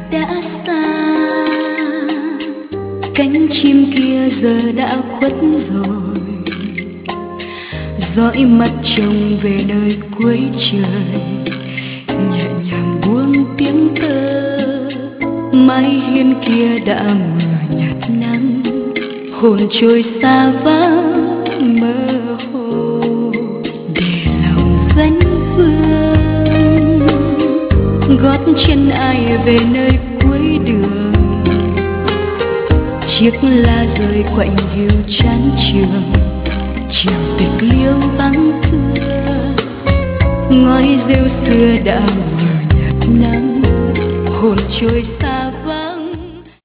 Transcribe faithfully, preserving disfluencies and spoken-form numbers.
đã xa, cánh chim kia giờ đã khuất rồi, dõi mắt trông về nơi cuối trời, nhẹ nhàng buông tiếng tơ. Mái hiên kia đã mờ nhạt nắng, hồn trôi xa vắng mơ hồ, để lòng vẫn vương. Gót chân ai về nơi cuối đường, chiếc lá rơi quạnh hiu chán trường, chiều tịch liêu vắng thưa. Ngói rêu xưa đã mờ nhạt nắng, hồn trôi xa